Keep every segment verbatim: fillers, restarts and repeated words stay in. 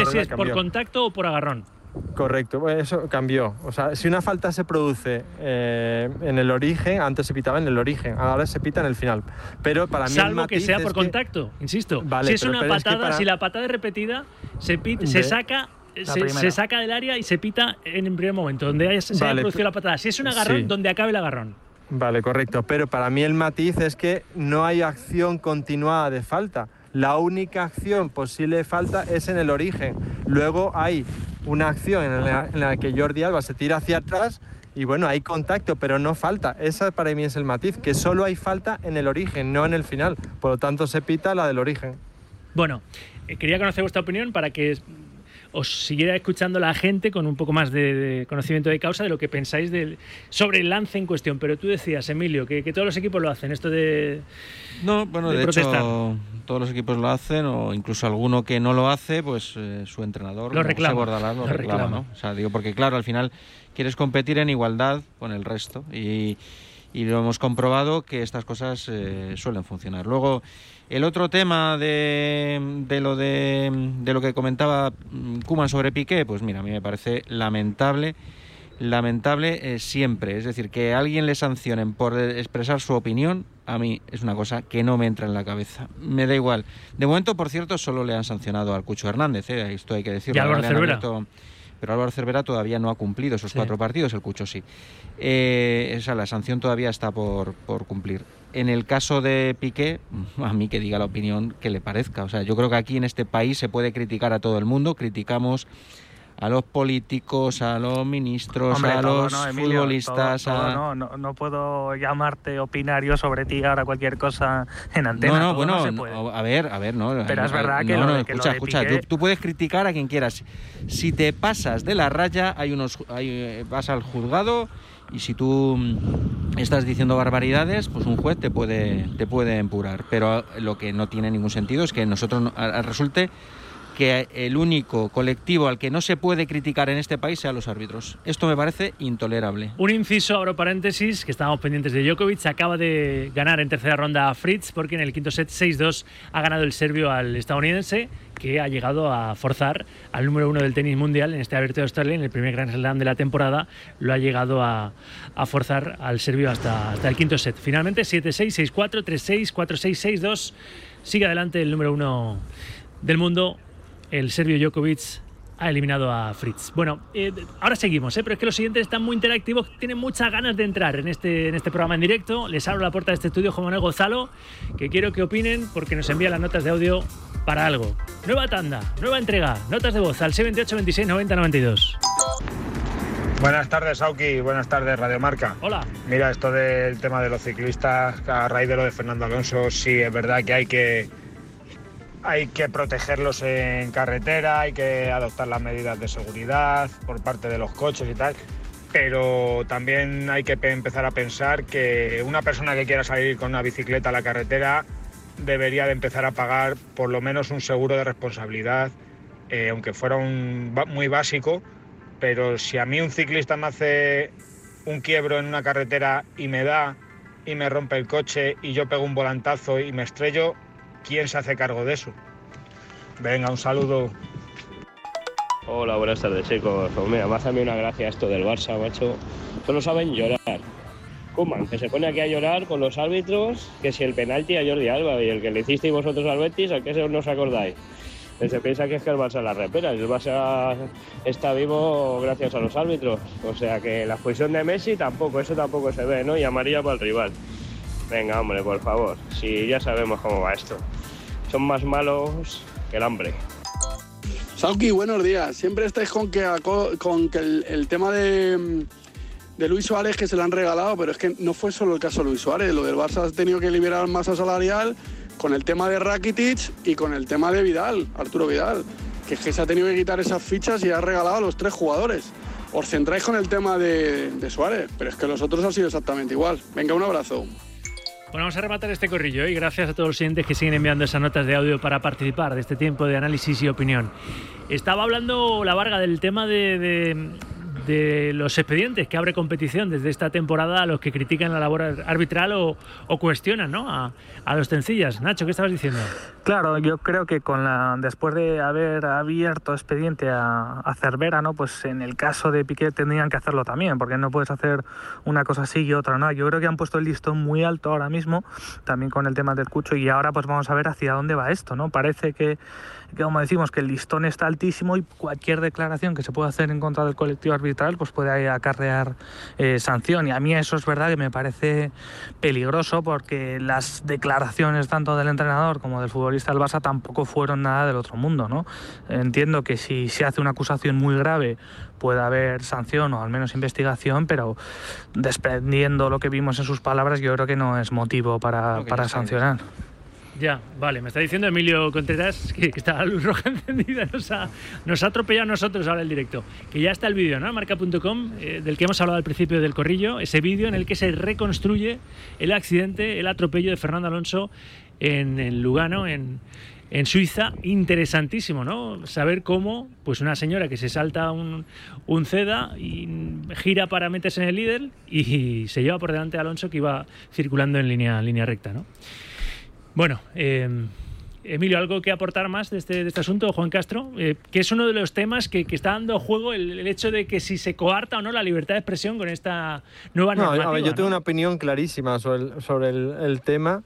es si es cambió. Por contacto o por agarrón. Correcto, eso cambió. O sea, si una falta se produce eh, en el origen, antes se pitaba en el origen, ahora se pita en el final. Pero para mí Salvo el matiz que sea es por que... contacto, insisto. Vale, si es pero, una pero patada, es que para... si la patada es repetida, se, pita, de... se saca... Se, se saca del área y se pita en el primer momento, donde haya, se vale, haya producido la patada. Si es un agarrón, sí. donde acabe el agarrón. Vale, correcto. Pero para mí el matiz es que no hay acción continuada de falta. La única acción posible de falta es en el origen. Luego hay una acción en la, en la que Jordi Alba se tira hacia atrás y bueno, hay contacto, pero no falta. Esa para mí es el matiz, que solo hay falta en el origen, no en el final. Por lo tanto, se pita la del origen. Bueno, eh, quería conocer vuestra opinión para que os siguiera escuchando la gente con un poco más de, de conocimiento de causa de lo que pensáis del, sobre el lance en cuestión. Pero tú decías, Emilio, que, que todos los equipos lo hacen, esto de No, bueno, de, de protestar. Hecho, todos los equipos lo hacen, o incluso alguno que no lo hace, pues eh, su entrenador, lo reclama, José Bordalás, lo, lo reclama, reclama, ¿no? O sea, digo, porque claro, al final quieres competir en igualdad con el resto y, y lo hemos comprobado que estas cosas eh, suelen funcionar. Luego, el otro tema de, de lo de, de lo que comentaba Koeman sobre Piqué, pues mira, a mí me parece lamentable, lamentable eh, siempre. Es decir, que a alguien le sancionen por expresar su opinión, a mí es una cosa que no me entra en la cabeza. Me da igual. De momento, por cierto, solo le han sancionado al Cucho Hernández, ¿eh? Esto hay que decirlo. Y Álvaro Cervera. Pero Álvaro Cervera todavía no ha cumplido esos sí. cuatro partidos, el Cucho sí. Eh, o sea, la sanción todavía está por, por cumplir. En el caso de Piqué, a mí que diga la opinión que le parezca. O sea, yo creo que aquí en este país se puede criticar a todo el mundo. Criticamos a los políticos, a los ministros, Hombre, a todo, los no, Emilio, futbolistas. todo, todo, a... no, no, no puedo llamarte, opinar yo sobre ti ahora cualquier cosa en antena. No, no, todo bueno, no se puede. no, a ver, a ver, no. Pero no, es verdad no, que, no, lo de, escucha, que lo de escucha, Piqué... tú, tú puedes criticar a quien quieras. Si te pasas de la raya, hay unos, hay, vas al juzgado y si tú estás diciendo barbaridades, pues un juez te puede, te puede empurar. Pero lo que no tiene ningún sentido es que nosotros resulte que el único colectivo al que no se puede criticar en este país sean los árbitros. Esto me parece intolerable. Un inciso, abro paréntesis, que estábamos pendientes de Djokovic. Acaba de ganar en tercera ronda a Fritz, porque en el quinto set seis dos ha ganado el serbio al estadounidense, que ha llegado a forzar al número uno del tenis mundial en este Abierto de Australia, en el primer Grand Slam de la temporada. Lo ha llegado a, a forzar al serbio hasta, hasta el quinto set. Finalmente siete seis, seis cuatro, tres seis, cuatro seis, seis dos. Sigue adelante el número uno del mundo. El serbio Djokovic ha eliminado a Fritz. Bueno, eh, ahora seguimos, ¿eh? Pero es que los siguientes están muy interactivos, tienen muchas ganas de entrar en este, en este programa en directo. Les abro la puerta de este estudio, Juan Manuel Gonzalo, que quiero que opinen porque nos envían las notas de audio para algo. Nueva tanda, nueva entrega, notas de voz al seis veintiocho, veintiséis, noventa, noventa y dos. Buenas tardes, Auki. Buenas tardes, Radio Marca. Hola. Mira, esto del tema de los ciclistas, a raíz de lo de Fernando Alonso, sí, es verdad que hay que... Hay que protegerlos en carretera, hay que adoptar las medidas de seguridad por parte de los coches y tal, pero también hay que empezar a pensar que una persona que quiera salir con una bicicleta a la carretera debería de empezar a pagar por lo menos un seguro de responsabilidad, eh, aunque fuera un, muy básico, pero si a mí un ciclista me hace un quiebro en una carretera y me da y me rompe el coche y yo pego un volantazo y me estrello, ¿quién se hace cargo de eso? Venga, un saludo. Hola, buenas tardes, chicos. Pues mira, me hace a mí una gracia esto del Barça, macho. Solo saben llorar. Koeman, que se pone aquí a llorar con los árbitros, que si el penalti a Jordi Alba y el que le hicisteis vosotros al Betis, ¿a qué no os acordáis? Que se piensa que es que el Barça la repera. El Barça está vivo gracias a los árbitros. O sea que la expulsión de Messi tampoco, eso tampoco se ve, ¿no? Y amarilla para el rival. Venga, hombre, por favor, si ya sabemos cómo va esto. Son más malos que el hambre. Sauki, buenos días. Siempre estáis con que, con que el, el tema de, de Luis Suárez, que se lo han regalado, pero es que no fue solo el caso de Luis Suárez. Lo del Barça ha tenido que liberar masa salarial con el tema de Rakitic y con el tema de Vidal, Arturo Vidal, que es que se ha tenido que quitar esas fichas y ha regalado a los tres jugadores. Os centráis con el tema de, de Suárez, pero es que los otros han sido exactamente igual. Venga, un abrazo. Bueno, vamos a rematar este corrillo y gracias a todos los siguientes que siguen enviando esas notas de audio para participar de este tiempo de análisis y opinión. Estaba hablando la Varga del tema de, de, de los expedientes que abre competición desde esta temporada a los que critican la labor arbitral o, o cuestionan, ¿no? a, a los Cencillas. Nacho, ¿qué estabas diciendo? Claro, yo creo que con la después de haber abierto expediente a, a Cervera, ¿no? Pues en el caso de Piqué tendrían que hacerlo también, porque no puedes hacer una cosa así y otra no. Yo creo que han puesto el listón muy alto ahora mismo, también con el tema del Cucho, y ahora pues vamos a ver hacia dónde va esto, ¿no? Parece que, que como decimos, que el listón está altísimo y cualquier declaración que se pueda hacer en contra del colectivo arbitral pues puede acarrear eh, sanción, y a mí eso es verdad que me parece peligroso, porque las declaraciones tanto del entrenador como del futbolista del Barça tampoco fueron nada del otro mundo, ¿no? Entiendo que si se hace una acusación muy grave puede haber sanción o al menos investigación, pero desprendiendo lo que vimos en sus palabras, yo creo que no es motivo para, para sancionar. Ya, vale, me está diciendo Emilio Contreras que, que está la luz roja encendida, nos ha, nos ha atropellado a nosotros ahora el directo. Que ya está el vídeo, ¿no? Marca punto com, eh, del que hemos hablado al principio del corrillo, ese vídeo en el que se reconstruye el accidente, el atropello de Fernando Alonso en, en Lugano, en, en Suiza. Interesantísimo, ¿no? Saber cómo pues una señora que se salta un, un ceda y gira para meterse en el líder y se lleva por delante a Alonso, que iba circulando en línea, en línea recta, ¿no? Bueno, eh, Emilio, ¿algo que aportar más de este, de este asunto, Juan Castro? Eh, que es uno de los temas que, que está dando juego el, el hecho de que si se coarta o no la libertad de expresión con esta nueva normativa. No, a ver, yo tengo ¿no? una opinión clarísima sobre el, sobre el, el tema,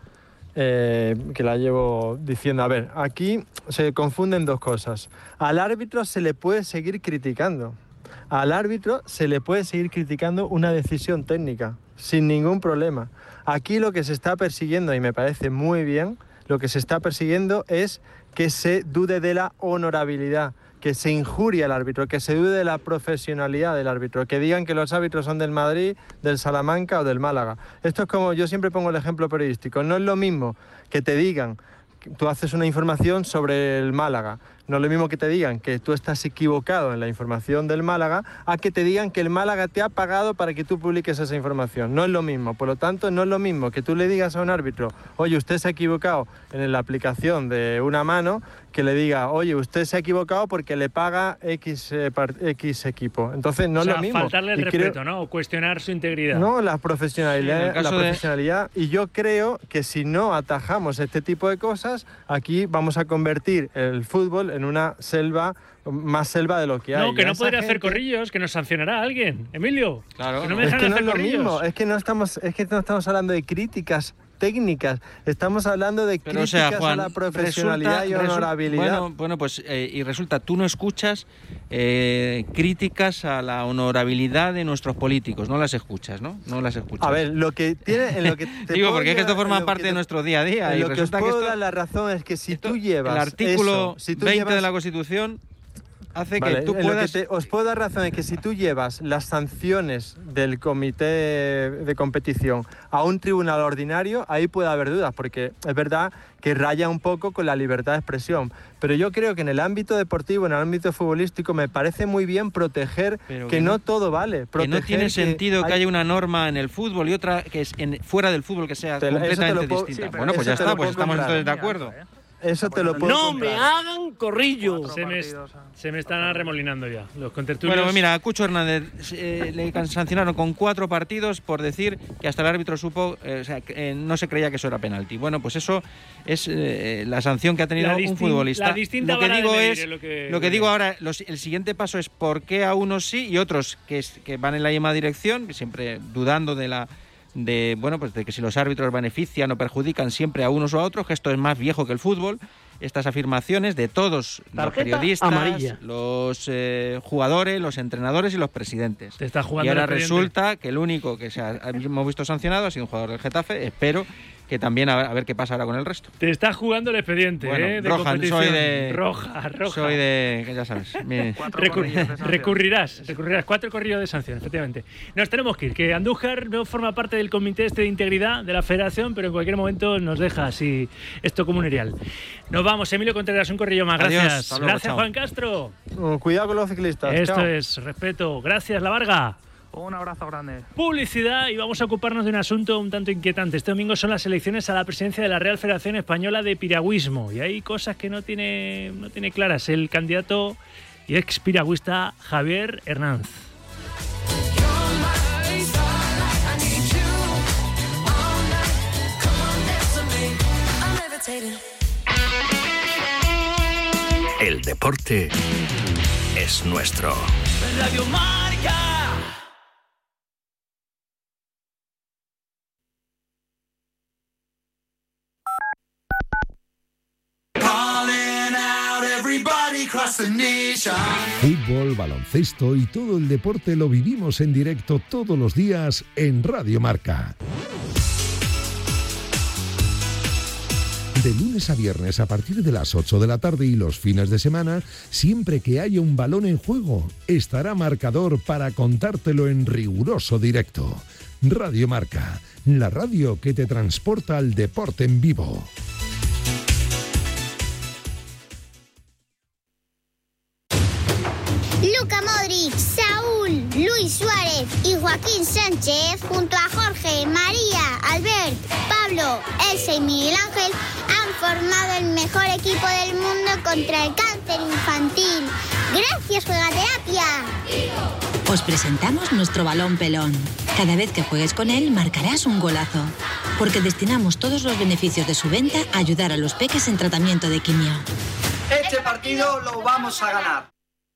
eh, que la llevo diciendo. A ver, aquí se confunden dos cosas. Al árbitro se le puede seguir criticando. Al árbitro se le puede seguir criticando una decisión técnica, sin ningún problema. Aquí lo que se está persiguiendo, y me parece muy bien, lo que se está persiguiendo es que se dude de la honorabilidad, que se injurie al árbitro, que se dude de la profesionalidad del árbitro, que digan que los árbitros son del Madrid, del Salamanca o del Málaga. Esto es como, yo siempre pongo el ejemplo periodístico, no es lo mismo que te digan, tú haces una información sobre el Málaga, no es lo mismo que te digan que tú estás equivocado en la información del Málaga a que te digan que el Málaga te ha pagado para que tú publiques esa información. No es lo mismo. Por lo tanto, no es lo mismo que tú le digas a un árbitro, oye, usted se ha equivocado en la aplicación de una mano, que le diga, oye, usted se ha equivocado porque le paga X, eh, X equipo. Entonces, no o sea, es lo mismo. faltarle el y respeto, creo, ¿no? O cuestionar su integridad. No, la profesionalidad. Sí, la profesionalidad de... Y yo creo que si no atajamos este tipo de cosas, aquí vamos a convertir el fútbol en una selva, más selva de lo que hay. No, que no podrá gente... hacer corrillos, que nos sancionará alguien. Emilio, claro, que no no. me dejan es que no hacer es lo corrillos. mismo, es que no estamos, es que no estamos hablando de críticas técnicas, estamos hablando de Pero, críticas o sea, Juan, a la profesionalidad resulta, y honorabilidad. Bueno, bueno pues eh, y resulta, tú no escuchas eh, críticas a la honorabilidad de nuestros políticos, no las escuchas, ¿no? No las escuchas. A ver, lo que tiene, en lo que te digo, puedo porque es que esto llevar- forma en lo parte que de te- nuestro día a día. en Y lo que os resulta que puedo esto, dar la razón es que si esto- tú llevas el artículo eso, si tú veinte llevas- de la Constitución hace Vale, que tú en lo que puedas... te- os puedo dar razón en que si tú llevas las sanciones del comité de competición a un tribunal ordinario, ahí puede haber dudas, porque es verdad que raya un poco con la libertad de expresión. Pero yo creo que en el ámbito deportivo, en el ámbito futbolístico, me parece muy bien proteger Pero que, que no, no- todo vale. Que Proteger no tiene sentido que hay- haya una norma en el fútbol y otra que es en, fuera del fútbol que sea Te lo- eso te completamente lo puedo- distinta. sí, pero bueno, pues eso ya te está, lo pues puedo estamos comprar. entonces de acuerdo. Eso te lo puedo ¡No comprar. me hagan corrillo! Se me, se me están arremolinando ya los contertulios. Bueno, pues mira, a Cucho Hernández eh, le can- sancionaron con cuatro partidos por decir que hasta el árbitro supo, eh, o sea, que, eh, no se creía que eso era penalti. Bueno, pues eso es eh, la sanción que ha tenido La un distin- futbolista. la distinta lo que vara de digo medir es, es lo que- lo que digo ahora, los- el siguiente paso es por qué a unos sí y otros que, es- que van en la misma dirección, que siempre dudando de la de bueno pues de que si los árbitros benefician o perjudican siempre a unos o a otros, que esto es más viejo que el fútbol. Estas afirmaciones de todos los Tarjeta periodistas, amarilla. los eh, jugadores, los entrenadores y los presidentes. Te está jugando y ahora el expediente. resulta que el único que se ha, hemos visto sancionado ha sido un jugador del Getafe. Espero que también a ver, a ver qué pasa ahora con el resto. Te está jugando el expediente, Bueno, ¿eh? De roja, competición. soy de- Roja, roja. Soy de, que ya sabes, mi- Cuatro Recur- corrillos de sanción. recurrirás, recurrirás. Cuatro corrillos de sanción, efectivamente. Nos tenemos que ir, que Andújar no forma parte del comité este de integridad de la federación, pero en cualquier momento nos deja así esto como un erial. Nos vamos, Emilio Contreras, un corrillo más. Adiós, Gracias. hasta luego, Gracias, chao. Juan Castro. Mm, Cuidado con los ciclistas. Esto chao. es respeto. Gracias, La Varga. Un abrazo grande. Publicidad, y vamos a ocuparnos de un asunto un tanto inquietante. Este domingo son las elecciones a la presidencia de la Real Federación Española de Piragüismo y hay cosas que no tiene, no tiene claras el candidato y ex piragüista Javier Hernández. El deporte es nuestro. Radio Marca. Fútbol, baloncesto y todo el deporte lo vivimos en directo todos los días en Radio Marca. De lunes a viernes a partir de las ocho de la tarde y los fines de semana, siempre que haya un balón en juego, estará Marcador para contártelo en riguroso directo. Radio Marca, la radio que te transporta al deporte en vivo. Luka Modric, Saúl, Luis Suárez y Joaquín Sánchez, junto a Jorge, María, Albert, Pablo, Elsa y Miguel Ángel, han formado el mejor equipo del mundo contra el cáncer infantil. ¡Gracias, Juegaterapia! Os presentamos nuestro balón pelón. Cada vez que juegues con él, marcarás un golazo. Porque destinamos todos los beneficios de su venta a ayudar a los peques en tratamiento de quimio. Este partido lo vamos a ganar.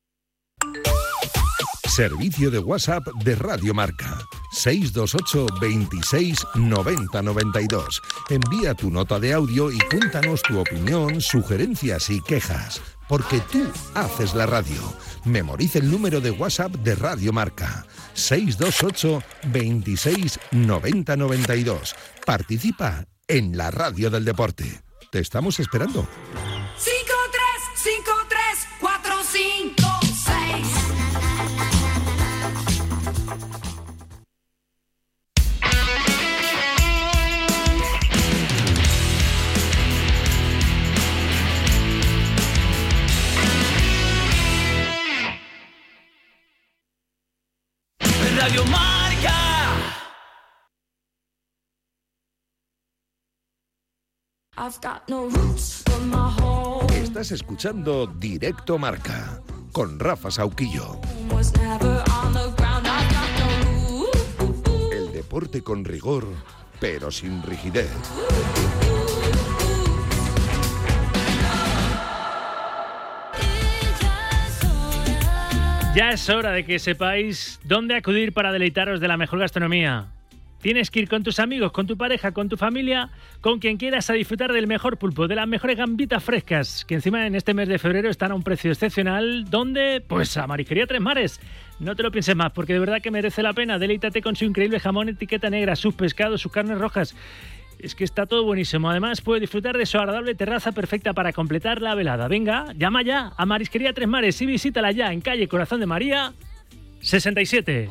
Servicio de WhatsApp de Radio Marca. seis dos ocho, veintiséis, noventa, noventa y dos. Envía tu nota de audio y cuéntanos tu opinión, sugerencias y quejas. Porque tú haces la radio. Memoriza el número de WhatsApp de Radio Marca. seis dos ocho, veintiséis, noventa, noventa y dos. Participa en la radio del deporte. Te estamos esperando. cinco tres cinco tres cuatro cinco seis. Radio Marca. Estás escuchando Directo Marca con Rafa Sauquillo. El deporte con rigor, pero sin rigidez. Ya es hora de que sepáis dónde acudir para deleitaros de la mejor gastronomía. Tienes que ir con tus amigos, con tu pareja, con tu familia, con quien quieras a disfrutar del mejor pulpo, de las mejores gambitas frescas, que encima en este mes de febrero están a un precio excepcional. ¿Dónde? Pues a Marisquería Tres Mares. No te lo pienses más, porque de verdad que merece la pena. Deleítate con su increíble jamón etiqueta negra, sus pescados, sus carnes rojas. Es que está todo buenísimo. Además, puedes disfrutar de su agradable terraza perfecta para completar la velada. Venga, llama ya a Marisquería Tres Mares y visítala ya en calle Corazón de María, sesenta y siete.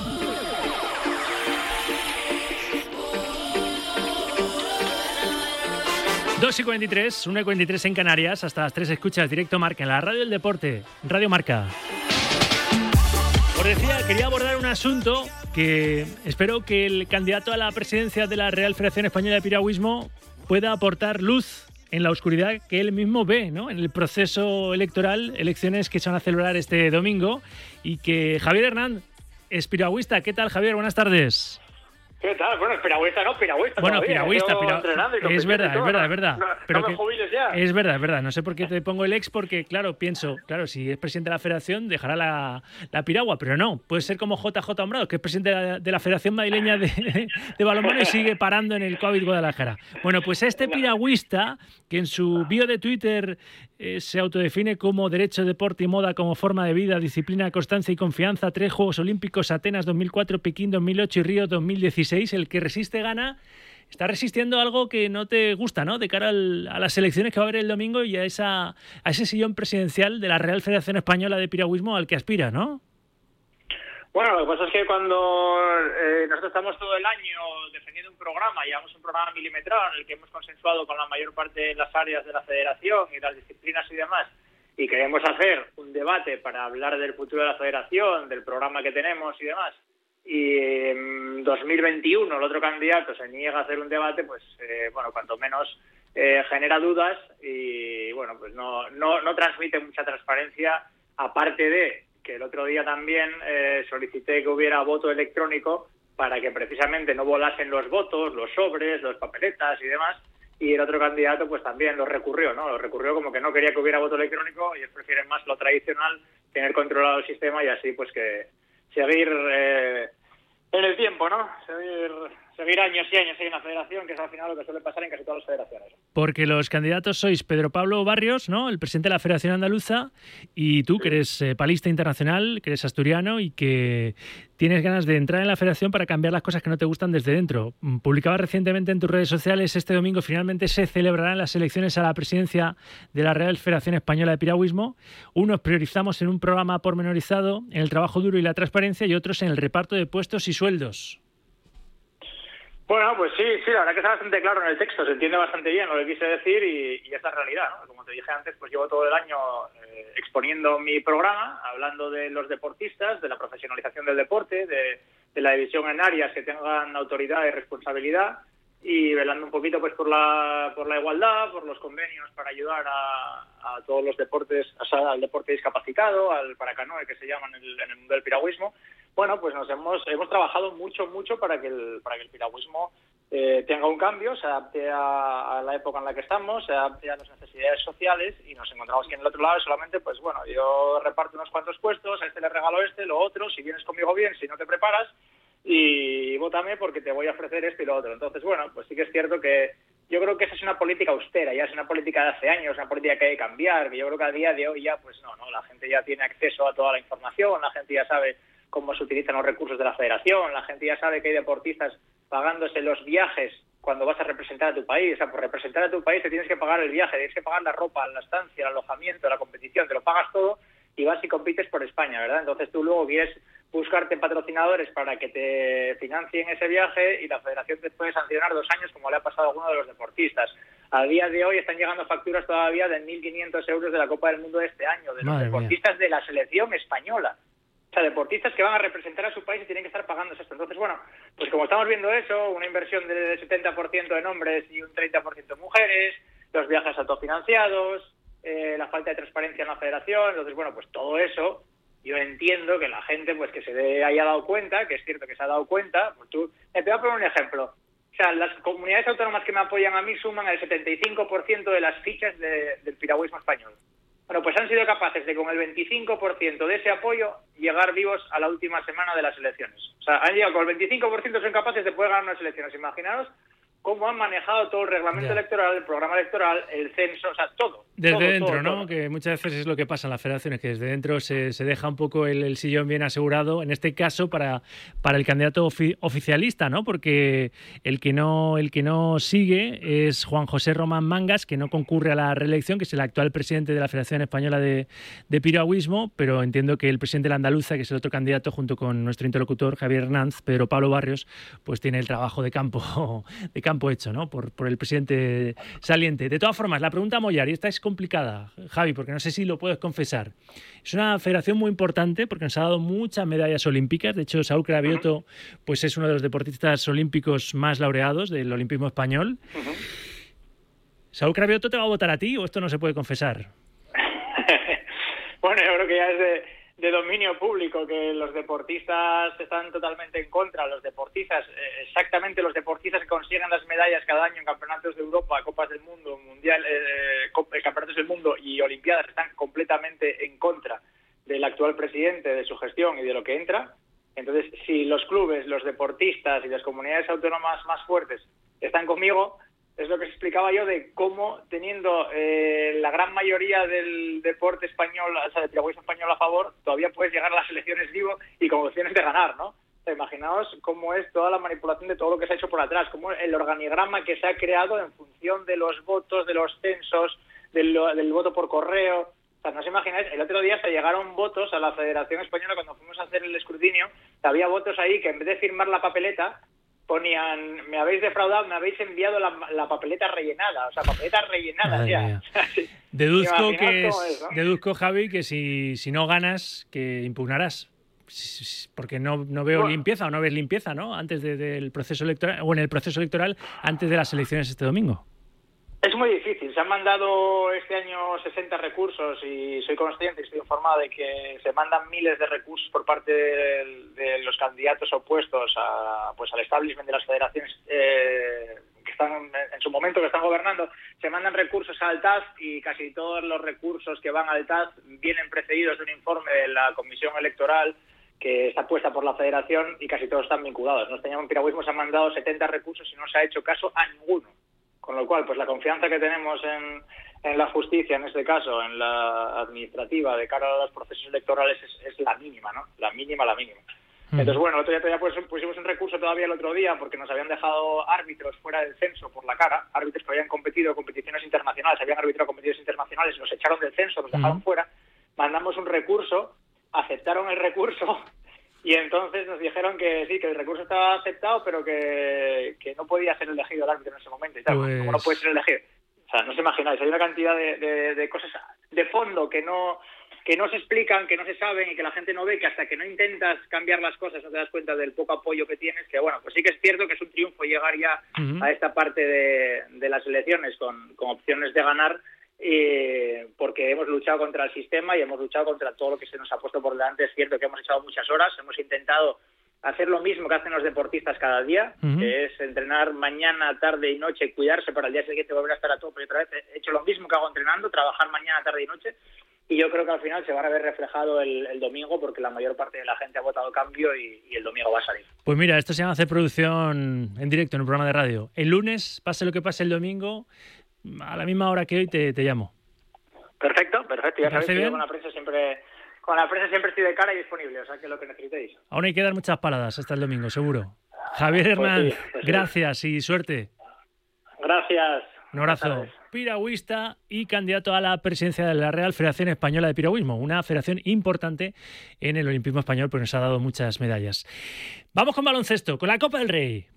dos y cuarenta y tres, una y cuarenta y tres en Canarias. Hasta las tres escuchas Directo Marca en la radio del deporte, Radio Marca. Os decía, quería abordar un asunto que espero que el candidato a la presidencia de la Real Federación Española de Piragüismo pueda aportar luz en la oscuridad que él mismo ve, ¿no?, en el proceso electoral, elecciones que se van a celebrar este domingo, y que Javier Hernández es piragüista. ¿Qué tal, Javier? Buenas tardes. ¿Qué tal? Bueno, piragüista no, piragüista Bueno, todavía. piragüista, pira... es verdad, es verdad, es verdad. No, pero no me que... jubiles ya. Es verdad, es verdad. No sé por qué te pongo el ex, porque, claro, pienso, claro, si es presidente de la federación, dejará la, la piragua, pero no. Puede ser como J J Hombrado, que es presidente de la, de la Federación Madrileña de, de Balonmano y sigue parando en el COVID Guadalajara. Bueno, pues este piragüista, que en su bio de Twitter eh, se autodefine como derecho, deporte y moda como forma de vida, disciplina, constancia y confianza, tres Juegos Olímpicos, Atenas dos mil cuatro, Pekín dos mil ocho y Río dos mil dieciséis, el que resiste gana, está resistiendo algo que no te gusta, ¿no?, de cara al, a las elecciones que va a haber el domingo y a, esa, a ese sillón presidencial de la Real Federación Española de Piragüismo al que aspira, ¿no? Bueno, lo que pasa es que cuando eh, nosotros estamos todo el año defendiendo un programa, llevamos un programa milimetrado en el que hemos consensuado con la mayor parte de las áreas de la federación y las disciplinas y demás, y queremos hacer un debate para hablar del futuro de la federación, del programa que tenemos y demás, y en dos mil veintiuno el otro candidato se niega a hacer un debate, pues eh, bueno, cuanto menos eh, genera dudas y bueno, pues no, no, no transmite mucha transparencia, aparte de que el otro día también eh, solicité que hubiera voto electrónico para que precisamente no volasen los votos, los sobres, las papeletas y demás, y el otro candidato pues también lo recurrió, ¿no? Lo recurrió como que no quería que hubiera voto electrónico y él prefiere más lo tradicional, tener controlado el sistema y así pues que seguir eh, en el tiempo, ¿no? Seguir, seguir años y años ahí en la federación, que es al final lo que suele pasar en casi todas las federaciones. Porque los candidatos sois Pedro Pablo Barrios, ¿no? El presidente de la Federación Andaluza, y tú, que eres eh, palista internacional, que eres asturiano y que tienes ganas de entrar en la federación para cambiar las cosas que no te gustan desde dentro. Publicabas recientemente en tus redes sociales: este domingo finalmente se celebrarán las elecciones a la presidencia de la Real Federación Española de Piragüismo. Unos priorizamos en un programa pormenorizado en el trabajo duro y la transparencia, y otros en el reparto de puestos y sueldos. Bueno, pues sí, sí, la verdad que está bastante claro en el texto, se entiende bastante bien lo que quise decir y, y esa realidad, ¿no? Como te dije antes, pues llevo todo el año eh, exponiendo mi programa, hablando de los deportistas, de la profesionalización del deporte, de, de la división en áreas que tengan autoridad y responsabilidad, y velando un poquito pues por la por la igualdad, por los convenios para ayudar a, a todos los deportes, o sea, al deporte discapacitado, al paracanoe que se llama en el, en el mundo del piragüismo. Bueno, pues nos hemos hemos trabajado mucho, mucho para que el para que el piragüismo eh, tenga un cambio, se adapte a, a la época en la que estamos, se adapte a las necesidades sociales, y nos encontramos que en el otro lado solamente, pues bueno, yo reparto unos cuantos puestos, a este le regalo este, lo otro, si vienes conmigo bien, si no te preparas, y vótame porque te voy a ofrecer esto y lo otro. Entonces, bueno, pues sí que es cierto que yo creo que esa es una política austera, ya es una política de hace años, una política que hay que cambiar, que yo creo que a día de hoy ya, pues no, no, la gente ya tiene acceso a toda la información, la gente ya sabe cómo se utilizan los recursos de la federación, la gente ya sabe que hay deportistas pagándose los viajes cuando vas a representar a tu país. O sea, por representar a tu país te tienes que pagar el viaje, tienes que pagar la ropa, la estancia, el alojamiento, la competición, te lo pagas todo y vas y compites por España, ¿verdad? Entonces tú luego quieres buscarte patrocinadores para que te financien ese viaje y la federación te puede sancionar dos años, como le ha pasado a alguno de los deportistas. A día de hoy están llegando facturas todavía de mil quinientos euros de la Copa del Mundo de este año, de los Madre deportistas mía. de la selección española. O sea, deportistas que van a representar a su país y tienen que estar pagando esto. Entonces, bueno, pues como estamos viendo eso, una inversión de setenta por ciento en hombres y un treinta por ciento en mujeres, los viajes autofinanciados, eh, la falta de transparencia en la federación. Entonces, bueno, pues todo eso, yo entiendo que la gente pues que se de, haya dado cuenta, que es cierto que se ha dado cuenta. Pues tú, eh, te voy a poner un ejemplo. O sea, las comunidades autónomas que me apoyan a mí suman el setenta y cinco por ciento de las fichas de, del piragüismo español. Bueno, pues han sido capaces de, con el veinticinco por ciento de ese apoyo, llegar vivos a la última semana de las elecciones. O sea, han llegado con el veinticinco por ciento, son capaces de poder ganar unas elecciones. Imaginaos cómo han manejado todo el reglamento Ya. electoral, el programa electoral, el censo, o sea, todo. Desde todo, dentro, todo, ¿no? todo. Que muchas veces es lo que pasa en las federaciones, que desde dentro se, se deja un poco el, el sillón bien asegurado, en este caso para, para el candidato ofi- oficialista, ¿no? Porque el que no, el que no sigue es Juan José Román Mangas, que no concurre a la reelección, que es el actual presidente de la Federación Española de, de Piragüismo, pero entiendo que el presidente de la Andaluza, que es el otro candidato, junto con nuestro interlocutor Javier Hernández, Pedro Pablo Barrios, pues tiene el trabajo de campo, de campo hecho, ¿no? Por, por el presidente saliente. De todas formas, la pregunta Mollar, y esta es complicada, Javi, porque no sé si lo puedes confesar. Es una federación muy importante porque nos ha dado muchas medallas olímpicas. De hecho, Saúl Cravioto pues es uno de los deportistas olímpicos más laureados del olimpismo español. Uh-huh. ¿Saúl Cravioto te va a votar a ti o esto no se puede confesar? Bueno, yo creo que ya es de, de dominio público que los deportistas están totalmente en contra. Los deportistas, eh, exactamente los deportistas que consiguen las medallas cada año en campeonatos de Europa, Copas del Mundo, mundial, eh, campeonatos del mundo y Olimpiadas, están completamente en contra del actual presidente, de su gestión y de lo que entra. Entonces, si los clubes, los deportistas y las comunidades autónomas más fuertes están conmigo, es lo que explicaba yo de cómo, teniendo eh, la gran mayoría del deporte español, o sea, del piragüismo español a favor, todavía puedes llegar a las elecciones vivo y con opciones de ganar, ¿no? O sea, imaginaos cómo es toda la manipulación de todo lo que se ha hecho por atrás, cómo el organigrama que se ha creado en función de los votos, de los censos, del, del voto por correo. O sea, no os imagináis, el otro día se llegaron votos a la Federación Española cuando fuimos a hacer el escrutinio, había votos ahí que en vez de firmar la papeleta, ponían, me habéis defraudado, me habéis enviado la, la papeleta rellenada, o sea, papeleta rellenada Madre ya. mía. Sí. Deduzco, Imaginaos que cómo es, es, ¿no? deduzco, Javi, que si, si no ganas, que impugnarás. Porque no, no veo Bueno. limpieza o no ves limpieza, ¿no? Antes de- del proceso electoral, o en el proceso electoral, antes de las elecciones este domingo. Es muy difícil. Se han mandado este año sesenta recursos y soy consciente y estoy informado de que se mandan miles de recursos por parte de, de los candidatos opuestos a, pues, al establishment de las federaciones eh, que están en su momento, que están gobernando, se mandan recursos al T A S y casi todos los recursos que van al T A S vienen precedidos de un informe de la Comisión Electoral que está puesta por la Federación y casi todos están vinculados. Nos teníamos en piragüismo, se han mandado setenta recursos y no se ha hecho caso a ninguno. Con lo cual, pues la confianza que tenemos en, en la justicia, en este caso, en la administrativa, de cara a los procesos electorales, es, es la mínima, ¿no? La mínima, la mínima. Entonces, bueno, el otro día todavía pues, pusimos un recurso todavía el otro día porque nos habían dejado árbitros fuera del censo por la cara, árbitros que habían competido competiciones internacionales, habían arbitrado competiciones internacionales, los echaron del censo, los dejaron fuera, mandamos un recurso, aceptaron el recurso y entonces nos dijeron que sí, que el recurso estaba aceptado, pero que, que no podía ser elegido el árbitro en ese momento y tal. Pues... ¿Cómo no puede ser elegido? O sea, no os imagináis, hay una cantidad de, de, de cosas de fondo que no... que no se explican, que no se saben y que la gente no ve, que hasta que no intentas cambiar las cosas no te das cuenta del poco apoyo que tienes, que bueno, pues sí que es cierto que es un triunfo llegar ya uh-huh. a esta parte de, de las elecciones con, con opciones de ganar, eh, porque hemos luchado contra el sistema y hemos luchado contra todo lo que se nos ha puesto por delante. Es cierto que hemos echado muchas horas, hemos intentado hacer lo mismo que hacen los deportistas cada día, uh-huh. que es entrenar mañana, tarde y noche, cuidarse para el día siguiente volver a estar a tope. Y otra vez he hecho lo mismo que hago entrenando, trabajar mañana, tarde y noche. Y yo creo que al final se va a ver reflejado el, el domingo porque la mayor parte de la gente ha votado cambio y, y el domingo va a salir. Pues mira, esto se llama hacer producción en directo en un programa de radio. El lunes, pase lo que pase el domingo, a la misma hora que hoy te, te llamo. Perfecto, perfecto. Ya sabéis que yo con la prensa siempre... Con la prensa siempre estoy de cara y disponible, o sea que lo que necesitéis. Aún hay que dar muchas paladas hasta el domingo, seguro. Javier Hernán, pues sí, pues sí. Gracias y suerte. Gracias. Un abrazo. Piragüista y candidato a la presidencia de la Real Federación Española de Piragüismo, una federación importante en el olimpismo español porque nos ha dado muchas medallas. Vamos con baloncesto, con la Copa del Rey.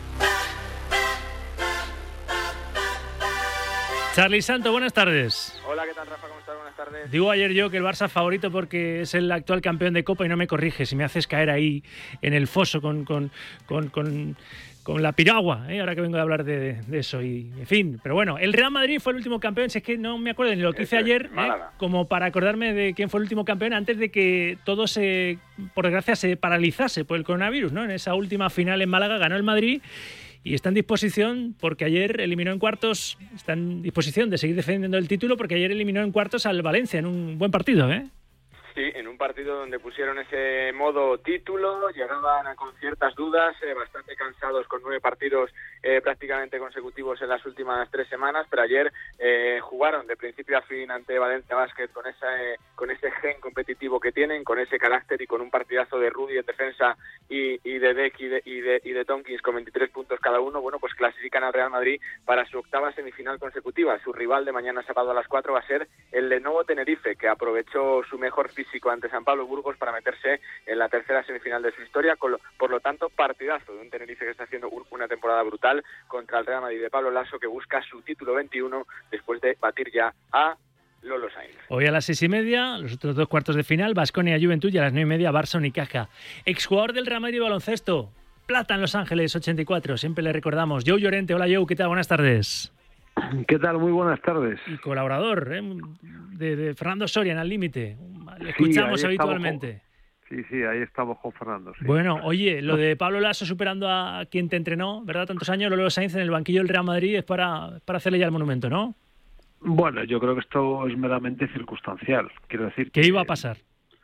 Charly Santo, buenas tardes. Hola, ¿qué tal, Rafa? ¿Cómo estás? Buenas tardes. Digo ayer yo que el Barça favorito porque es el actual campeón de Copa y no me corriges si me haces caer ahí en el foso con, con, con, con, con la piragua, ¿eh? Ahora que vengo a hablar de, de eso y en fin. Pero bueno, el Real Madrid fue el último campeón, si es que no me acuerdo ni lo que hice ayer, ¿eh? Como para acordarme de quién fue el último campeón antes de que todo se, por desgracia, se paralizase por el coronavirus, ¿no? En esa última final en Málaga ganó el Madrid. Y está en disposición, porque ayer eliminó en cuartos, está en disposición de seguir defendiendo el título, porque ayer eliminó en cuartos al Valencia en un buen partido, ¿eh? Sí, en un partido donde pusieron ese modo título, llegaban con ciertas dudas, eh, bastante cansados con nueve partidos eh, prácticamente consecutivos en las últimas tres semanas, pero ayer eh, jugaron de principio a fin ante Valencia Basket con ese, eh, con ese gen competitivo que tienen, con ese carácter y con un partidazo de Rudy en defensa y, y de Deck y de, y, de, y de Tompkins con veintitrés puntos cada uno. Bueno, pues clasifican al Real Madrid para su octava semifinal consecutiva. Su rival de mañana sábado a las cuatro va a ser el Lenovo Tenerife, que aprovechó su mejor físico ante San Pablo Burgos para meterse en la tercera semifinal de su historia, con lo, por lo tanto partidazo de un Tenerife que está haciendo un, una temporada brutal contra el Real Madrid de Pablo Lasso, que busca su título veintiuno después de batir ya a Lolo Sainz. Hoy a las seis y media, los otros dos cuartos de final, Baskonia Juventud, y a las nueve y media, Barça Unicaja. Exjugador del Real Madrid de baloncesto, plata en Los Ángeles, ochenta y cuatro, siempre le recordamos. Joe Llorente, hola Joe, ¿qué tal? Buenas tardes. ¿Qué tal? Muy buenas tardes. Y colaborador ¿eh? de, de Fernando Soria en Al Límite. Le escuchamos sí, habitualmente. Con... Sí, sí, ahí estamos con Fernando. Sí. Bueno, oye, lo de Pablo Lasso superando a quien te entrenó, ¿verdad? Tantos años, Lolo Sainz en el banquillo del Real Madrid es para, para hacerle ya el monumento, ¿no? Bueno, yo creo que esto es meramente circunstancial. Quiero decir ¿Qué que... iba a pasar?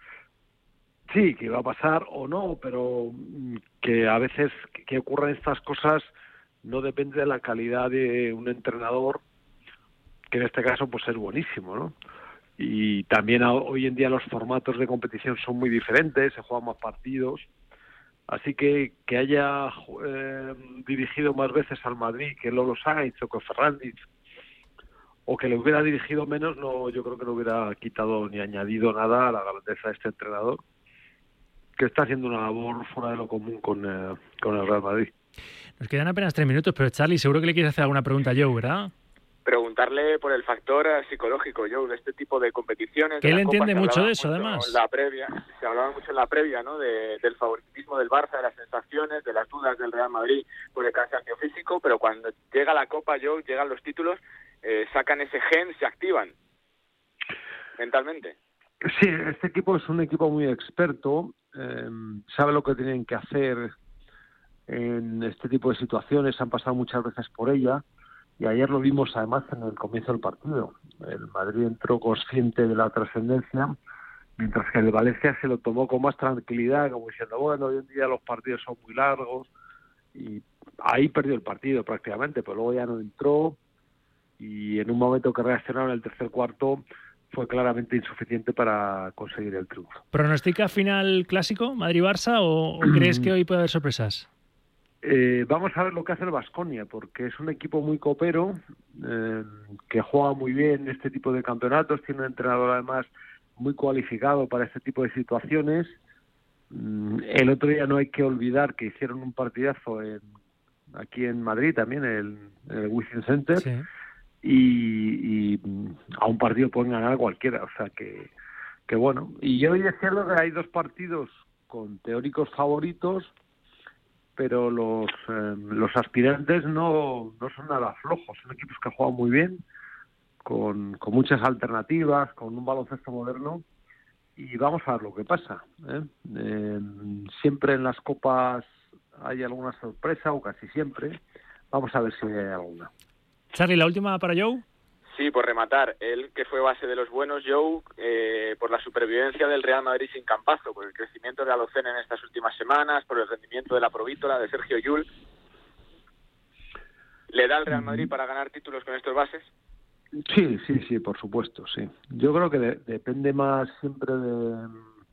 Sí, que iba a pasar o no, pero que a veces que ocurran estas cosas no depende de la calidad de un entrenador, que en este caso pues es buenísimo, ¿no? Y también hoy en día los formatos de competición son muy diferentes, se juegan más partidos, así que que haya eh, dirigido más veces al Madrid que Lolo Sainz o que Fernández, o que le hubiera dirigido menos, no, yo creo que no hubiera quitado ni añadido nada a la grandeza de este entrenador, que está haciendo una labor fuera de lo común con, eh, con el Real Madrid. Nos quedan apenas tres minutos, pero Charly, seguro que le quieres hacer alguna pregunta a Joe, ¿verdad? Preguntarle por el factor psicológico, Joe, de este tipo de competiciones. Que él entiende mucho de eso, mucho además. En la previa, se hablaba mucho en la previa, ¿no? De, del favoritismo del Barça, de las sensaciones, de las dudas del Real Madrid por el cansancio físico, pero cuando llega la Copa, Joe, llegan los títulos, eh, sacan ese gen, se activan mentalmente. Sí, este equipo es un equipo muy experto, eh, sabe lo que tienen que hacer en este tipo de situaciones, han pasado muchas veces por ella, y ayer lo vimos además en el comienzo del partido. El Madrid entró consciente de la trascendencia, mientras que el Valencia se lo tomó con más tranquilidad, como diciendo, bueno, hoy en día los partidos son muy largos, y ahí perdió el partido prácticamente, pero luego ya no entró, y en un momento que reaccionaron en el tercer cuarto fue claramente insuficiente para conseguir el triunfo. ¿Pronostica final clásico, Madrid-Barça, o, o crees que hoy puede haber sorpresas? Eh, vamos a ver lo que hace el Baskonia, porque es un equipo muy copero, eh, que juega muy bien este tipo de campeonatos, tiene un entrenador además muy cualificado para este tipo de situaciones. Mm, el otro día no hay que olvidar que hicieron un partidazo en, aquí en Madrid también, en el, el Wizzing Center, sí. y, y a un partido pueden ganar cualquiera, o sea que, que bueno. Y hoy es cierto que hay dos partidos con teóricos favoritos, pero los eh, los aspirantes no, no son nada flojos, son equipos que juegan muy bien, con, con muchas alternativas, con un baloncesto moderno, y vamos a ver lo que pasa, ¿eh? Eh, siempre en las copas hay alguna sorpresa, o casi siempre. Vamos a ver si hay alguna. Charlie, ¿la última para Joe? Sí, por rematar, él que fue base de los buenos, Joe, eh, por la supervivencia del Real Madrid sin Campazo, por el crecimiento de Alocen en estas últimas semanas, por el rendimiento de la Provítola, de Sergio Llull. ¿Le da al Real Madrid para ganar títulos con estos bases? Sí, sí, sí, por supuesto, sí. Yo creo que de, depende más siempre de,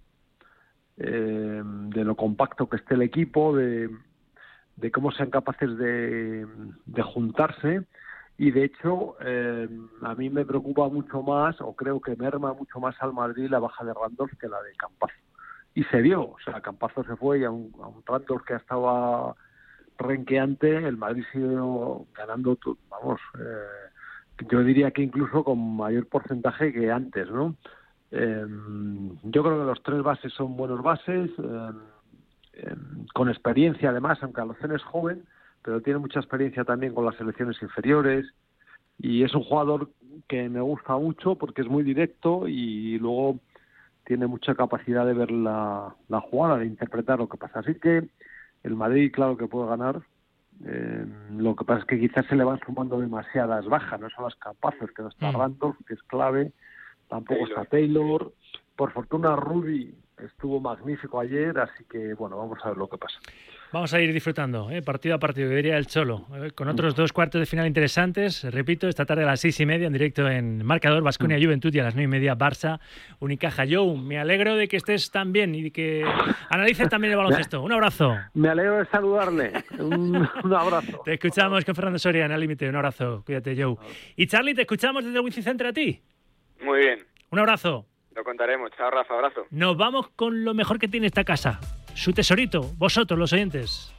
eh, de lo compacto que esté el equipo, de, de cómo sean capaces de, de juntarse. Y de hecho, eh, a mí me preocupa mucho más, o creo que merma mucho más al Madrid la baja de Randolph que la de Campazo. Y se vio, o sea, Campazo se fue y a un, a un Randolph que estaba renqueante, el Madrid siguió ganando, vamos, eh, yo diría que incluso con mayor porcentaje que antes, ¿no? Eh, yo creo que los tres bases son buenos bases, eh, eh, con experiencia además, aunque Alocen es joven, pero tiene mucha experiencia también con las selecciones inferiores, y es un jugador que me gusta mucho porque es muy directo y luego tiene mucha capacidad de ver la, la jugada, de interpretar lo que pasa. Así que el Madrid, claro que puede ganar. Eh, lo que pasa es que quizás se le van sumando demasiadas bajas, no son las capaces, que no está Randolph, que es clave, tampoco Taylor. está Taylor. Por fortuna Rudy estuvo magnífico ayer, así que bueno, vamos a ver lo que pasa. Vamos a ir disfrutando, ¿eh? partido a partido, que diría el Cholo, ¿eh? con otros dos cuartos de final interesantes. Repito, esta tarde a las seis y media en directo en Marcador, Baskonia Juventud, y a las nueve y media Barça Unicaja. Joe, me alegro de que estés tan bien y de que analices también el baloncesto. Un abrazo. Me alegro de saludarle. Un, un abrazo. Te escuchamos con Fernando Soria en Al Límite. Un abrazo. Cuídate, Joe. Y Charlie, te escuchamos desde el Wizzing Center a ti. Muy bien. Un abrazo. Lo contaremos. Chao, Rafa. Abrazo. Nos vamos con lo mejor que tiene esta casa. Su tesorito, vosotros los oyentes.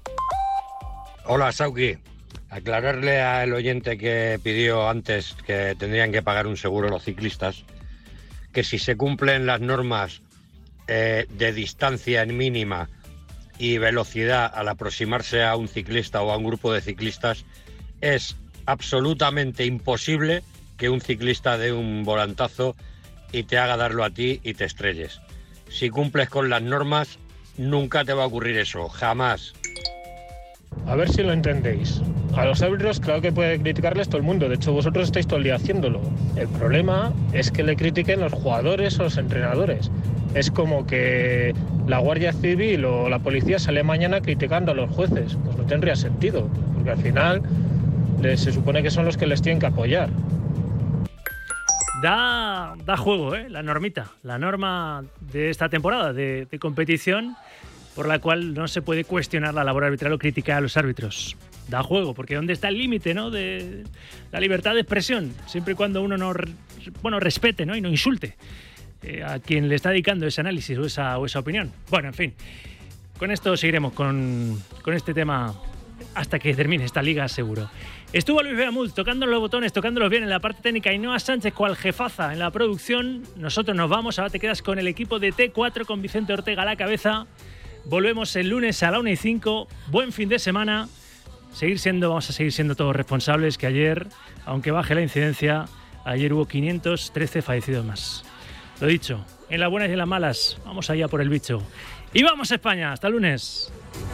Hola, Sauki. Aclararle al oyente que pidió antes que tendrían que pagar un seguro los ciclistas, que si se cumplen las normas eh, de distancia mínima y velocidad al aproximarse a un ciclista o a un grupo de ciclistas, es absolutamente imposible que un ciclista dé un volantazo y te haga darlo a ti y te estrelles. Si cumples con las normas, nunca te va a ocurrir eso, jamás. A ver si lo entendéis. A los árbitros claro que puede criticarles todo el mundo, de hecho vosotros estáis todo el día haciéndolo. El problema es que le critiquen los jugadores o los entrenadores. Es como que la Guardia Civil o la policía sale mañana criticando a los jueces. Pues no tendría sentido, porque al final les, se supone que son los que les tienen que apoyar. Da, da juego, ¿eh? La normita, la norma de esta temporada de, de competición, por la cual no se puede cuestionar la labor arbitral o criticar a los árbitros. Da juego, porque ¿dónde está el límite, ¿no? de la libertad de expresión? Siempre y cuando uno no bueno, respete, ¿no? y no insulte eh, a quien le está dedicando ese análisis o esa, o esa opinión. Bueno, en fin, con esto seguiremos con, con este tema hasta que termine esta liga, seguro. Estuvo Luis Beamud tocando los botones, tocándolos bien en la parte técnica, y Noa Sánchez cual jefaza en la producción. Nosotros nos vamos, ahora te quedas con el equipo de T cuatro con Vicente Ortega a la cabeza. Volvemos el lunes a la una y cinco. Buen fin de semana. Seguir siendo, vamos a seguir siendo todos responsables, que ayer, aunque baje la incidencia, ayer hubo quinientos trece fallecidos más. Lo dicho, en las buenas y en las malas, vamos allá por el bicho. Y vamos a España, hasta el lunes.